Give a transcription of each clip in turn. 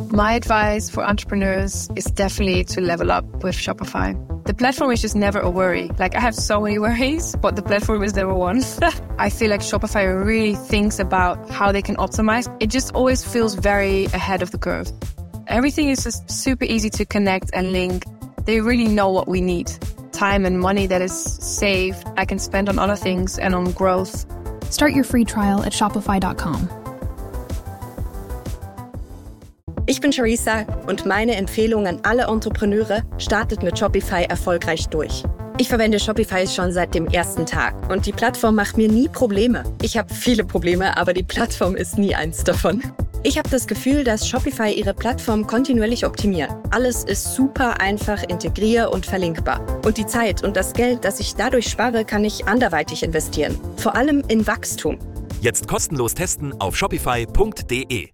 My advice for entrepreneurs is definitely to level up with Shopify. The platform is just never a worry. Like, I have so many worries, but the platform is number one. I feel like Shopify really thinks about how they can optimize. It just always feels very ahead of the curve. Everything is just super easy to connect and link. They really know what we need. Time and money that is saved, I can spend on other things and on growth. Start your free trial at shopify.com. Ich bin Charissa und meine Empfehlung an alle Entrepreneure: startet mit Shopify erfolgreich durch. Ich verwende Shopify schon seit dem ersten Tag und die Plattform macht mir nie Probleme. Ich habe viele Probleme, aber die Plattform ist nie eins davon. Ich habe das Gefühl, dass Shopify ihre Plattform kontinuierlich optimiert. Alles ist super einfach integrier- und verlinkbar. Und die Zeit und das Geld, das ich dadurch spare, kann ich anderweitig investieren. Vor allem in Wachstum. Jetzt kostenlos testen auf shopify.de.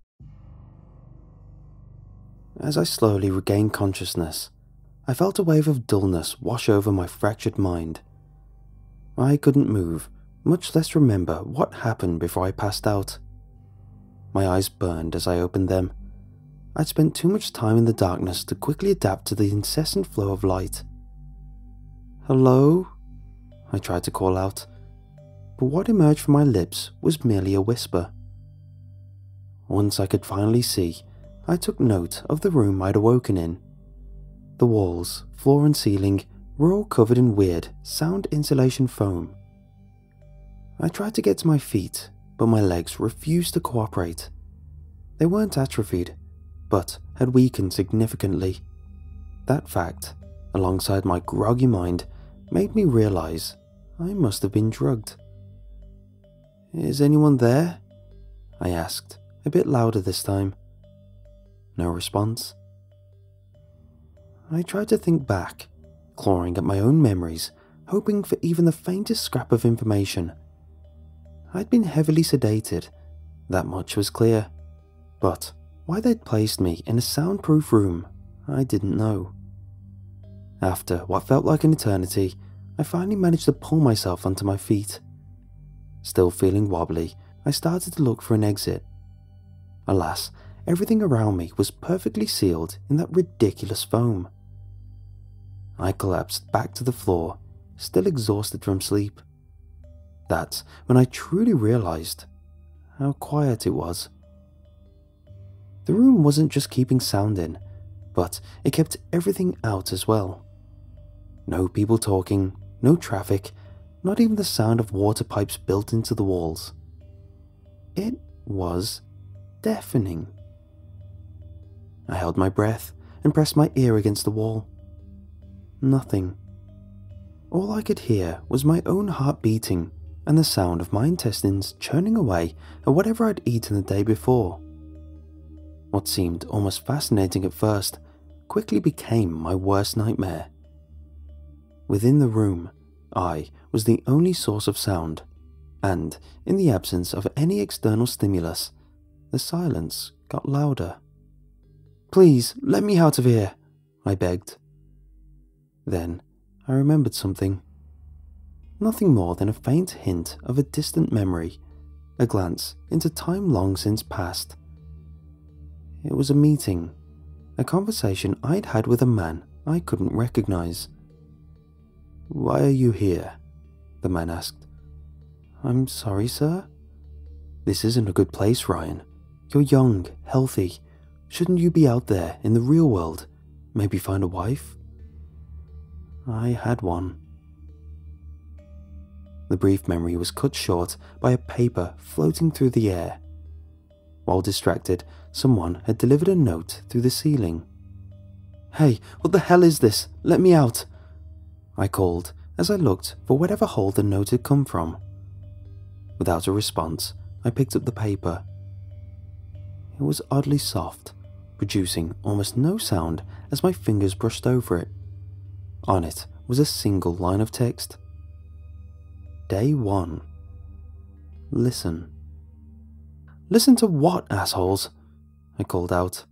As I slowly regained consciousness, I felt a wave of dullness wash over my fractured mind. I couldn't move, much less remember what happened before I passed out. My eyes burned as I opened them. I'd spent too much time in the darkness to quickly adapt to the incessant flow of light. "Hello?" I tried to call out, but what emerged from my lips was merely a whisper. Once I could finally see, I took note of the room I'd awoken in. The walls, floor and ceiling were all covered in weird, sound insulation foam. I tried to get to my feet, but my legs refused to cooperate. They weren't atrophied, but had weakened significantly. That fact, alongside my groggy mind, made me realize I must have been drugged. "Is anyone there?" I asked, a bit louder this time. No response. I tried to think back, clawing at my own memories, hoping for even the faintest scrap of information. I'd been heavily sedated, that much was clear, but why they'd placed me in a soundproof room, I didn't know. After what felt like an eternity, I finally managed to pull myself onto my feet. Still feeling wobbly, I started to look for an exit. Alas, everything around me was perfectly sealed in that ridiculous foam. I collapsed back to the floor, still exhausted from sleep. That's when I truly realized how quiet it was. The room wasn't just keeping sound in, but it kept everything out as well. No people talking, no traffic, not even the sound of water pipes built into the walls. It was deafening. I held my breath and pressed my ear against the wall. Nothing. All I could hear was my own heart beating and the sound of my intestines churning away at whatever I'd eaten the day before. What seemed almost fascinating at first quickly became my worst nightmare. Within the room, I was the only source of sound, and in the absence of any external stimulus, the silence got louder. "Please, let me out of here," I begged. Then I remembered something. Nothing more than a faint hint of a distant memory, a glance into time long since past. It was a meeting, a conversation I'd had with a man I couldn't recognize. "Why are you here?" the man asked. "I'm sorry, sir." "This isn't a good place, Ryan. You're young, healthy. Shouldn't you be out there in the real world? Maybe find a wife?" I had one. The brief memory was cut short by a paper floating through the air. While distracted, someone had delivered a note through the ceiling. "Hey, what the hell is this? Let me out!" I called as I looked for whatever hole the note had come from. Without a response, I picked up the paper. It was oddly soft, producing almost no sound as my fingers brushed over it. On it was a single line of text. Day 1. Listen. "Listen to what, assholes?" I called out.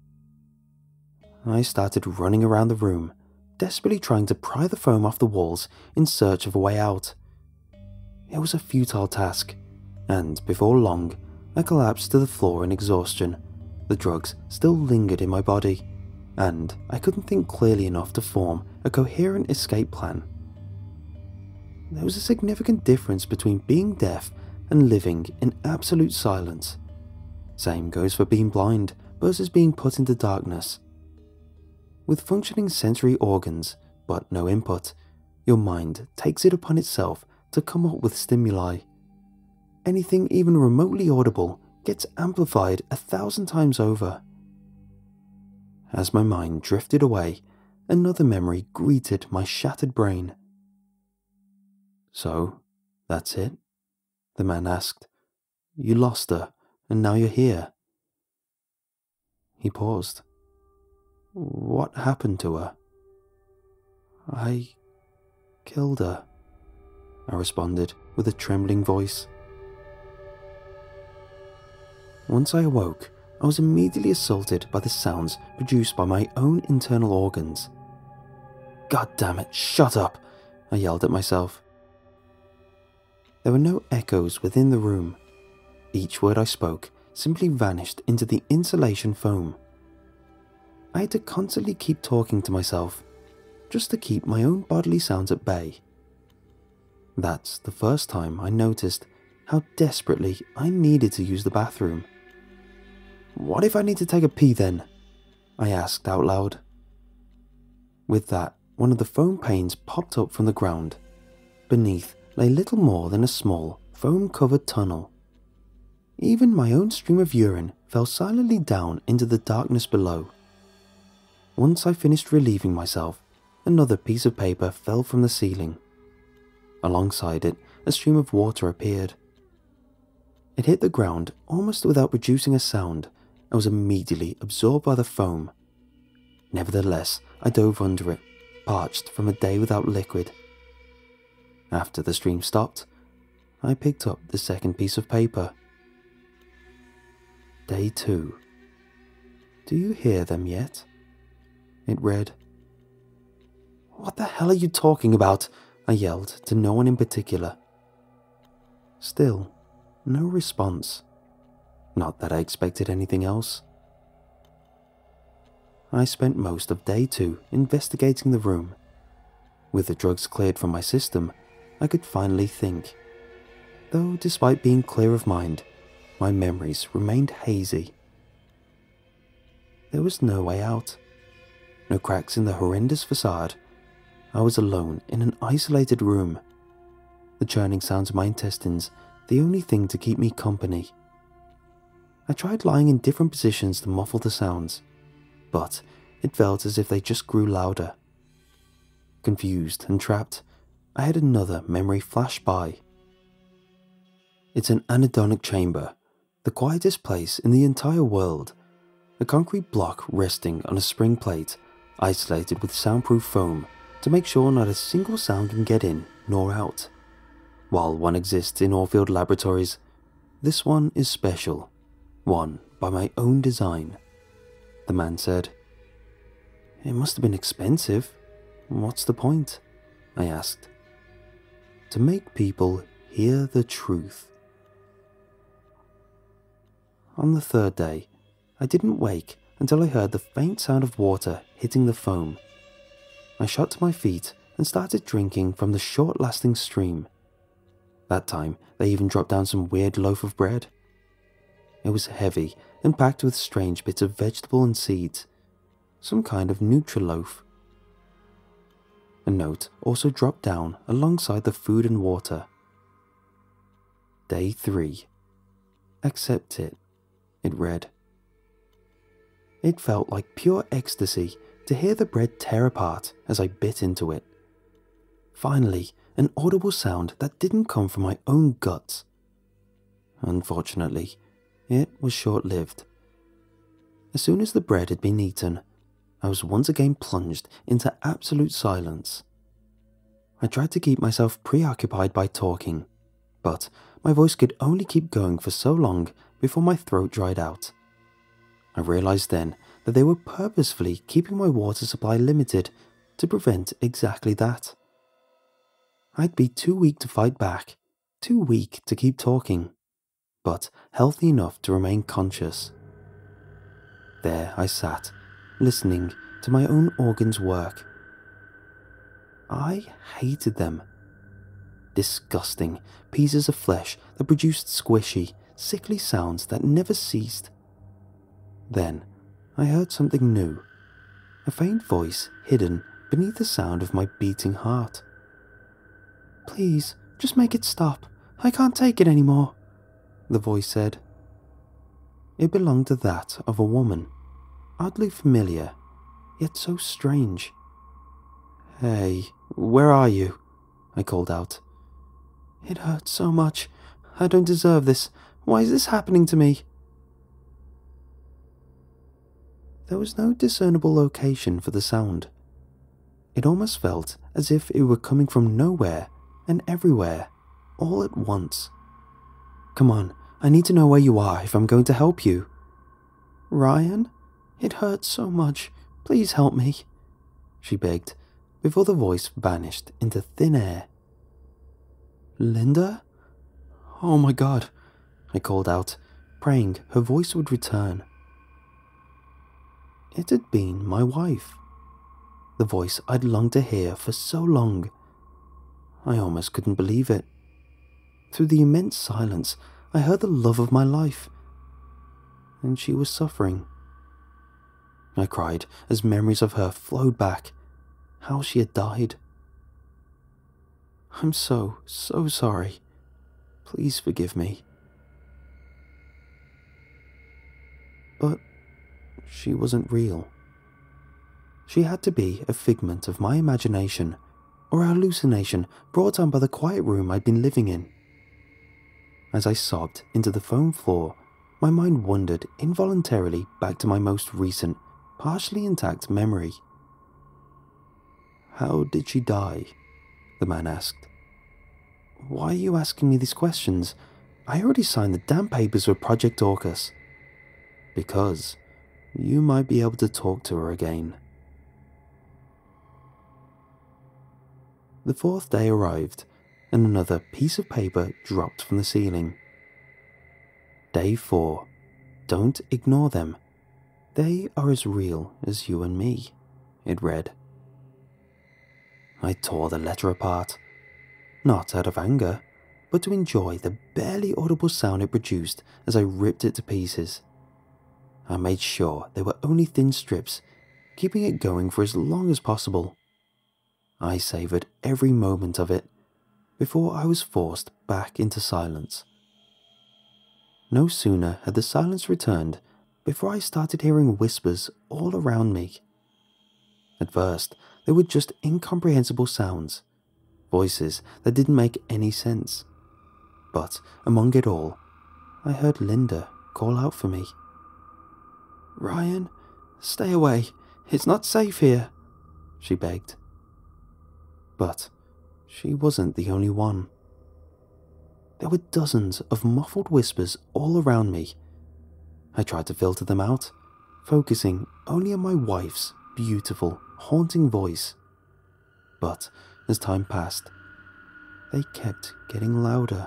I started running around the room, desperately trying to pry the foam off the walls in search of a way out. It was a futile task, and before long, I collapsed to the floor in exhaustion, The drugs still lingered in my body, and I couldn't think clearly enough to form a coherent escape plan. There was a significant difference between being deaf and living in absolute silence. Same goes for being blind versus being put into darkness. With functioning sensory organs, but no input, your mind takes it upon itself to come up with stimuli. Anything even remotely audible gets amplified 1,000 times over. As my mind drifted away, another memory greeted my shattered brain. "So, that's it?" the man asked. "You lost her, and now you're here." He paused. "What happened to her?" "I killed her," I responded with a trembling voice. Once I awoke, I was immediately assaulted by the sounds produced by my own internal organs. "God damn it, shut up!" I yelled at myself. There were no echoes within the room. Each word I spoke simply vanished into the insulation foam. I had to constantly keep talking to myself, just to keep my own bodily sounds at bay. That's the first time I noticed how desperately I needed to use the bathroom. "What if I need to take a pee then?" I asked out loud. With that, one of the foam panes popped up from the ground. Beneath lay little more than a small, foam-covered tunnel. Even my own stream of urine fell silently down into the darkness below. Once I finished relieving myself, another piece of paper fell from the ceiling. Alongside it, a stream of water appeared. It hit the ground almost without producing a sound and was immediately absorbed by the foam. Nevertheless, I dove under it, parched from a day without liquid. After the stream stopped, I picked up the second piece of paper. Day 2. Do you hear them yet? It read. "What the hell are you talking about?" I yelled to no one in particular. Still, no response. Not that I expected anything else. I spent most of day 2 investigating the room. With the drugs cleared from my system, I could finally think. Though despite being clear of mind, my memories remained hazy. There was no way out. No cracks in the horrendous facade. I was alone in an isolated room. The churning sounds of my intestines, the only thing to keep me company. I tried lying in different positions to muffle the sounds, but it felt as if they just grew louder. Confused and trapped, I had another memory flash by. It's an anhedonic chamber, the quietest place in the entire world. A concrete block resting on a spring plate, isolated with soundproof foam to make sure not a single sound can get in nor out. While one exists in Orfield Laboratories, this one is special, one by my own design. The man said. "It must have been expensive. What's the point?" I asked. "To make people hear the truth." On the third day, I didn't wake until I heard the faint sound of water hitting the foam. I shot to my feet and started drinking from the short-lasting stream. That time, they even dropped down some weird loaf of bread. It was heavy and packed with strange bits of vegetable and seeds, some kind of Nutriloaf. A note also dropped down alongside the food and water. Day 3. Accept it, it read. It felt like pure ecstasy to hear the bread tear apart as I bit into it. Finally, an audible sound that didn't come from my own guts. Unfortunately, it was short-lived. As soon as the bread had been eaten, I was once again plunged into absolute silence. I tried to keep myself preoccupied by talking, but my voice could only keep going for so long before my throat dried out. I realized then that they were purposefully keeping my water supply limited to prevent exactly that. I'd be too weak to fight back, too weak to keep talking, but healthy enough to remain conscious. There I sat, listening to my own organs work. I hated them. Disgusting pieces of flesh that produced squishy, sickly sounds that never ceased. Then I heard something new, a faint voice hidden beneath the sound of my beating heart. "Please, just make it stop. I can't take it anymore," the voice said. It belonged to that of a woman, oddly familiar, yet so strange. "Hey, where are you?" I called out. "It hurts so much. I don't deserve this. Why is this happening to me?" There was no discernible location for the sound. It almost felt as if it were coming from nowhere and everywhere, all at once. "Come on, I need to know where you are if I'm going to help you." "Ryan, it hurts so much. Please help me," she begged, before the voice vanished into thin air. "Linda? Oh my God," I called out, praying her voice would return. It had been my wife, the voice I'd longed to hear for so long. I almost couldn't believe it. Through the immense silence, I heard the love of my life, and she was suffering. I cried as memories of her flowed back, how she had died. "I'm so sorry. Please forgive me." But she wasn't real. She had to be a figment of my imagination, or a hallucination brought on by the quiet room I'd been living in. As I sobbed into the foam floor, my mind wandered involuntarily back to my most recent, partially intact memory. "How did she die?" the man asked. "Why are you asking me these questions? I already signed the damn papers with Project Orcus." "Because you might be able to talk to her again." The fourth day arrived, and another piece of paper dropped from the ceiling. Day 4. Don't ignore them. They are as real as you and me, it read. I tore the letter apart, not out of anger, but to enjoy the barely audible sound it produced as I ripped it to pieces. I made sure they were only thin strips, keeping it going for as long as possible. I savoured every moment of it before I was forced back into silence. No sooner had the silence returned before I started hearing whispers all around me. At first, they were just incomprehensible sounds, voices that didn't make any sense. But among it all, I heard Linda call out for me. "Ryan, stay away. It's not safe here," she begged. But she wasn't the only one. There were dozens of muffled whispers all around me. I tried to filter them out, focusing only on my wife's beautiful, haunting voice. But as time passed, they kept getting louder.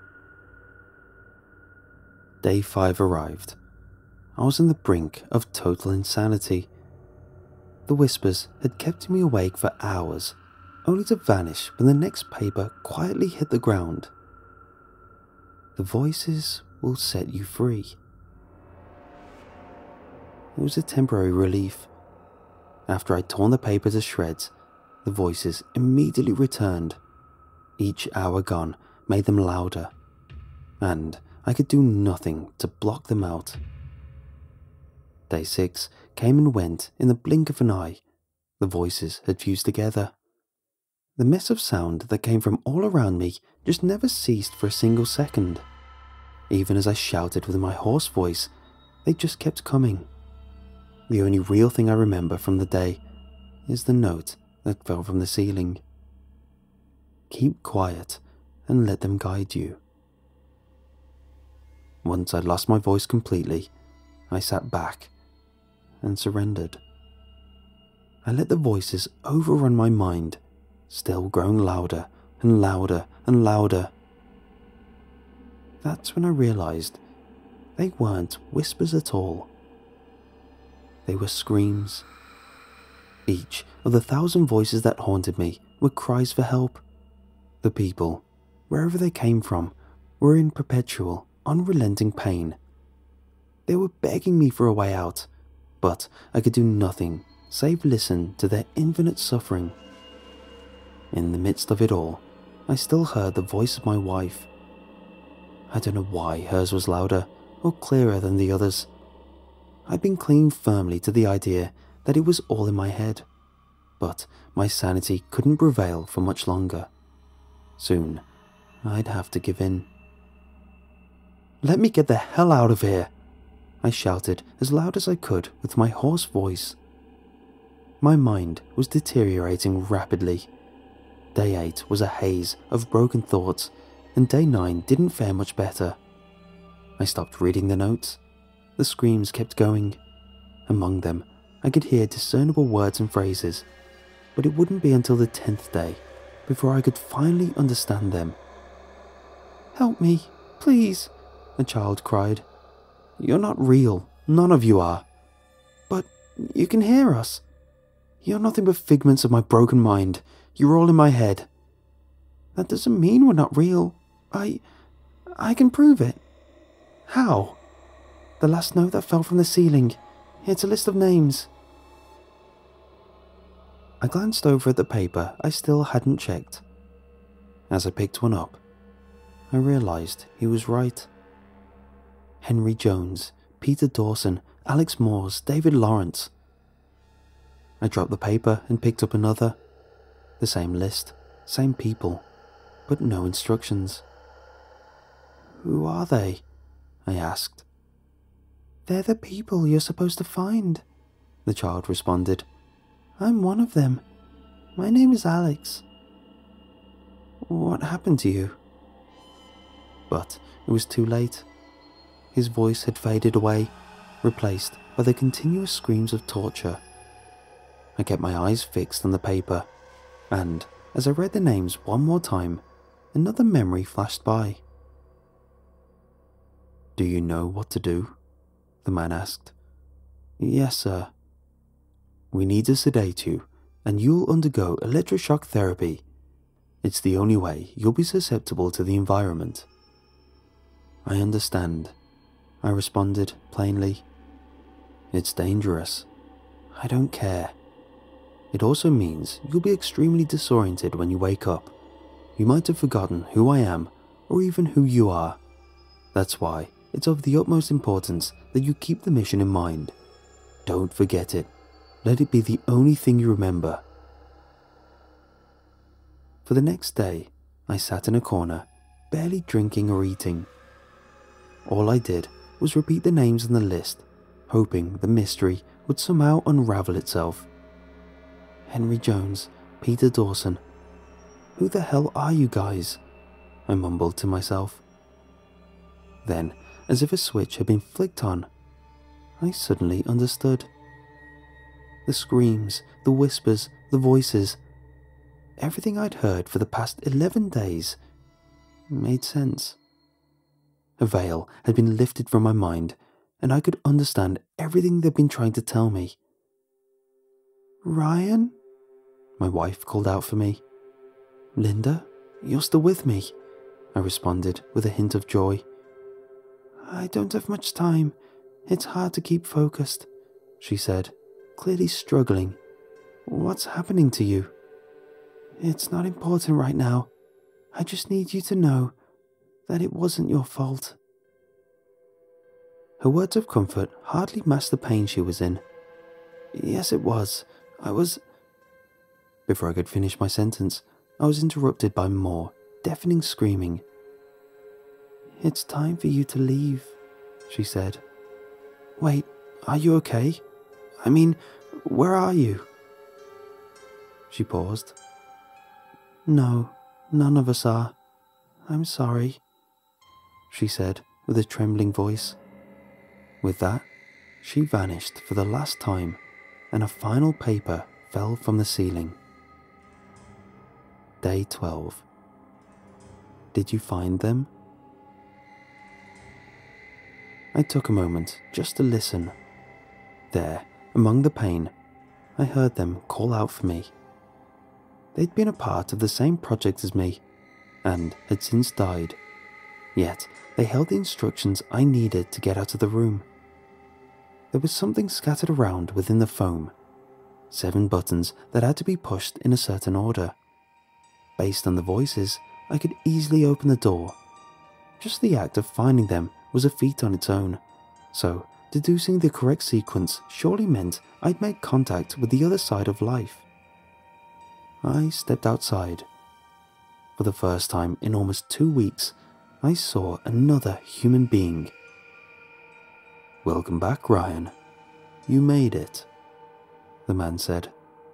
Day 5 arrived. I was on the brink of total insanity. The whispers had kept me awake for hours, only to vanish when the next paper quietly hit the ground. The voices will set you free. It was a temporary relief. After I'd torn the paper to shreds, the voices immediately returned. Each hour gone made them louder, and I could do nothing to block them out. Day 6 came and went in the blink of an eye. The voices had fused together. The mess of sound that came from all around me just never ceased for a single second. Even as I shouted with my hoarse voice, they just kept coming. The only real thing I remember from the day is the note that fell from the ceiling. Keep quiet and let them guide you. Once I'd lost my voice completely, I sat back and surrendered. I let the voices overrun my mind, still growing louder and louder and louder. That's when I realized they weren't whispers at all. They were screams. Each of the 1,000 voices that haunted me were cries for help. The people, wherever they came from, were in perpetual, unrelenting pain. They were begging me for a way out, but I could do nothing save listen to their infinite suffering. In the midst of it all, I still heard the voice of my wife. I don't know why hers was louder or clearer than the others. I'd been clinging firmly to the idea that it was all in my head, but my sanity couldn't prevail for much longer. Soon, I'd have to give in. "Let me get the hell out of here!" I shouted as loud as I could with my hoarse voice. My mind was deteriorating rapidly. Day 8 was a haze of broken thoughts, and day 9 didn't fare much better. I stopped reading the notes. The screams kept going. Among them, I could hear discernible words and phrases, but it wouldn't be until the 10th day before I could finally understand them. "Help me, please," a child cried. "You're not real, none of you are. But you can hear us. You're nothing but figments of my broken mind. You're all in my head." "That doesn't mean we're not real. I can prove it." "How?" "The last note that fell from the ceiling. It's a list of names." I glanced over at the paper I still hadn't checked. As I picked one up, I realized he was right. Henry Jones, Peter Dawson, Alex Moores, David Lawrence. I dropped the paper and picked up another. The same list, same people, but no instructions. "Who are they?" I asked. "They're the people you're supposed to find," the child responded. "I'm one of them. My name is Alex." "What happened to you?" But it was too late. His voice had faded away, replaced by the continuous screams of torture. I kept my eyes fixed on the paper, and as I read the names one more time, another memory flashed by. "Do you know what to do?" the man asked. "Yes, sir." "We need to sedate you, and you'll undergo electroshock therapy. It's the only way you'll be susceptible to the environment." "I understand," I responded plainly. "It's dangerous. I don't care. It also means you'll be extremely disoriented when you wake up. You might have forgotten who I am, or even who you are. That's why it's of the utmost importance that you keep the mission in mind. Don't forget it. Let it be the only thing you remember." For the next day, I sat in a corner, barely drinking or eating. All I did was repeat the names on the list, hoping the mystery would somehow unravel itself. Henry Jones, Peter Dawson. Who the hell are you guys? I mumbled to myself. Then, as if a switch had been flicked on, I suddenly understood. The screams, the whispers, the voices, everything I'd heard for the past 11 days made sense. A veil had been lifted from my mind, and I could understand everything they'd been trying to tell me. "Ryan?" my wife called out for me. "Linda, you're still with me," I responded with a hint of joy. "I don't have much time. It's hard to keep focused," she said, clearly struggling. "What's happening to you?" "It's not important right now. I just need you to know that it wasn't your fault." Her words of comfort hardly masked the pain she was in. "Yes, it was. Before I could finish my sentence, I was interrupted by more deafening screaming. "It's time for you to leave," she said. "Wait, are you okay? I mean, where are you?" She paused. "No, none of us are. I'm sorry," she said with a trembling voice. With that, she vanished for the last time, and a final paper fell from the ceiling. Day 12. Did you find them? I took a moment just to listen. There, among the pain, I heard them call out for me. They'd been a part of the same project as me, and had since died, yet they held the instructions I needed to get out of the room. There was something scattered around within the foam, 7 buttons that had to be pushed in a certain order. Based on the voices, I could easily open the door. Just the act of finding them was a feat on its own, so deducing the correct sequence surely meant I'd made contact with the other side of life. I stepped outside. For the first time in almost 2 weeks, I saw another human being. "Welcome back, Ryan. You made it," the man said.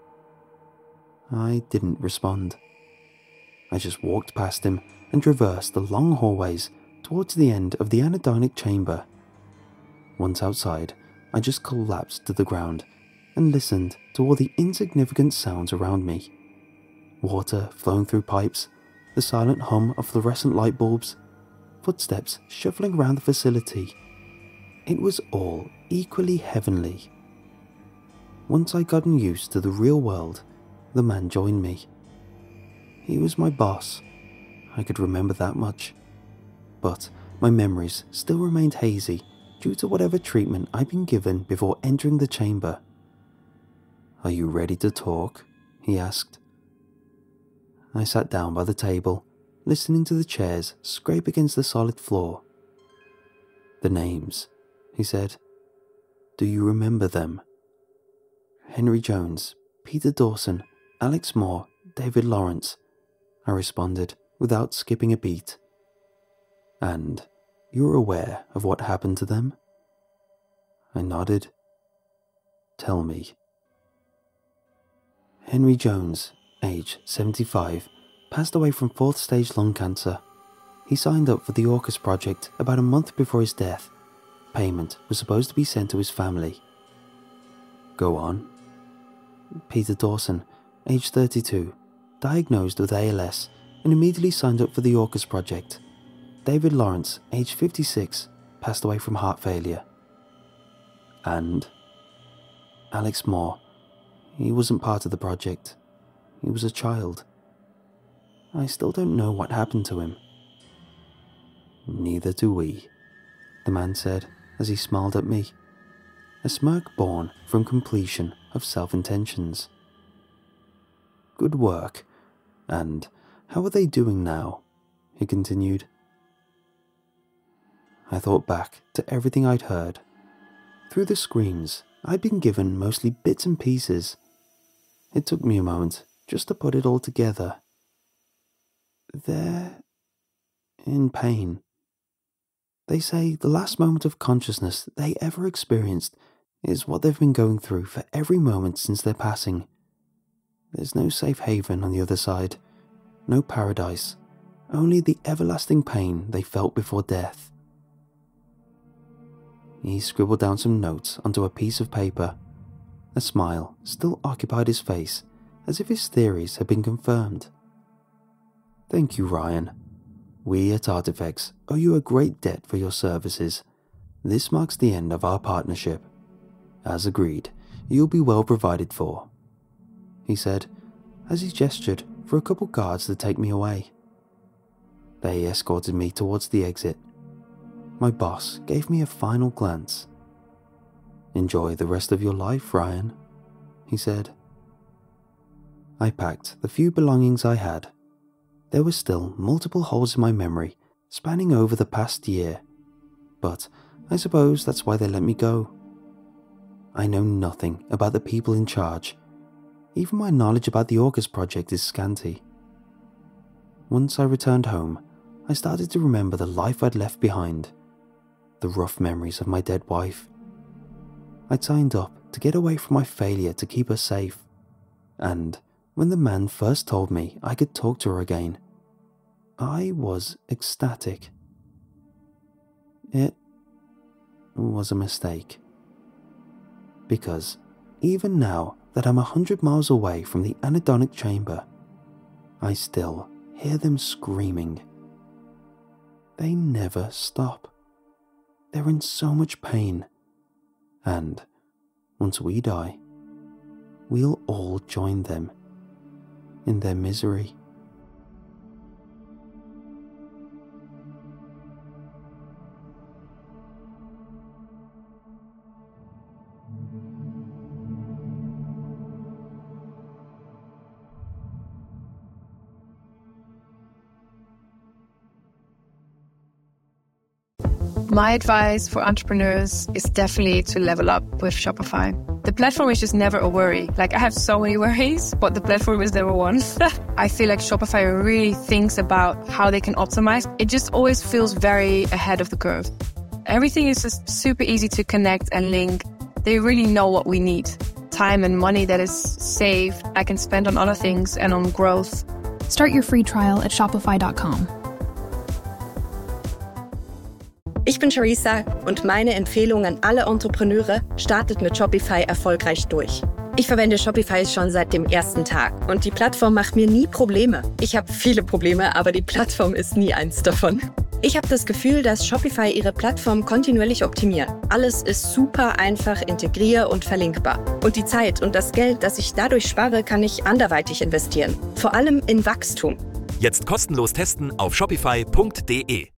I didn't respond. I just walked past him and traversed the long hallways towards the end of the anhedonic chamber. Once outside, I just collapsed to the ground and listened to all the insignificant sounds around me. Water flowing through pipes, the silent hum of fluorescent light bulbs, footsteps shuffling around the facility. It was all equally heavenly. Once I'd gotten used to the real world, the man joined me. He was my boss. I could remember that much. But my memories still remained hazy due to whatever treatment I'd been given before entering the chamber. "Are you ready to talk?" he asked. I sat down by the table, listening to the chairs scrape against the solid floor. "The names," he said. "Do you remember them?" "Henry Jones, Peter Dawson, Alex Moore, David Lawrence," I responded without skipping a beat. "And you're aware of what happened to them?" I nodded. "Tell me." Henry Jones, age 75, passed away from 4th stage lung cancer. He signed up for the AUKUS project about a month before his death. Payment was supposed to be sent to his family. "Go on." Peter Dawson, age 32, diagnosed with ALS and immediately signed up for the AUKUS project. David Lawrence, age 56, passed away from heart failure. "And?" Alex Moore. He wasn't part of the project. He was a child. I still don't know what happened to him. "Neither do we," the man said as he smiled at me, a smirk born from completion of self-intentions. "Good work. And how are they doing now?" he continued. I thought back to everything I'd heard. Through the screams, I'd been given mostly bits and pieces. It took me a moment just to put it all together. They're in pain. They say the last moment of consciousness they ever experienced is what they've been going through for every moment since their passing. There's no safe haven on the other side, no paradise, only the everlasting pain they felt before death. He scribbled down some notes onto a piece of paper. A smile still occupied his face, as if his theories had been confirmed. "Thank you, Ryan. We at Artifex owe you a great debt for your services. This marks the end of our partnership. As agreed, you'll be well provided for," he said, as he gestured for a couple guards to take me away. They escorted me towards the exit. My boss gave me a final glance. "Enjoy the rest of your life, Ryan," he said. I packed the few belongings I had. There were still multiple holes in my memory spanning over the past year, but I suppose that's why they let me go. I know nothing about the people in charge. Even my knowledge about the AUKUS project is scanty. Once I returned home, I started to remember the life I'd left behind. The rough memories of my dead wife. I'd signed up to get away from my failure to keep her safe, and when the man first told me I could talk to her again, I was ecstatic. It was a mistake. Because even now that I'm 100 miles away from the anhedonic chamber, I still hear them screaming. They never stop. They're in so much pain, and once we die, we'll all join them in their misery. My advice for entrepreneurs is definitely to level up with Shopify. The platform is just never a worry. Like, I have so many worries, but the platform is number one. I feel like Shopify really thinks about how they can optimize. It just always feels very ahead of the curve. Everything is just super easy to connect and link. They really know what we need. Time and money that is saved, I can spend on other things and on growth. Start your free trial at Shopify.com. Ich bin Theresa und meine Empfehlung an alle Entrepreneure: startet mit Shopify erfolgreich durch. Ich verwende Shopify schon seit dem ersten Tag und die Plattform macht mir nie Probleme. Ich habe viele Probleme, aber die Plattform ist nie eins davon. Ich habe das Gefühl, dass Shopify ihre Plattform kontinuierlich optimiert. Alles ist super einfach integrier- und verlinkbar. Und die Zeit und das Geld, das ich dadurch spare, kann ich anderweitig investieren. Vor allem in Wachstum. Jetzt kostenlos testen auf shopify.de.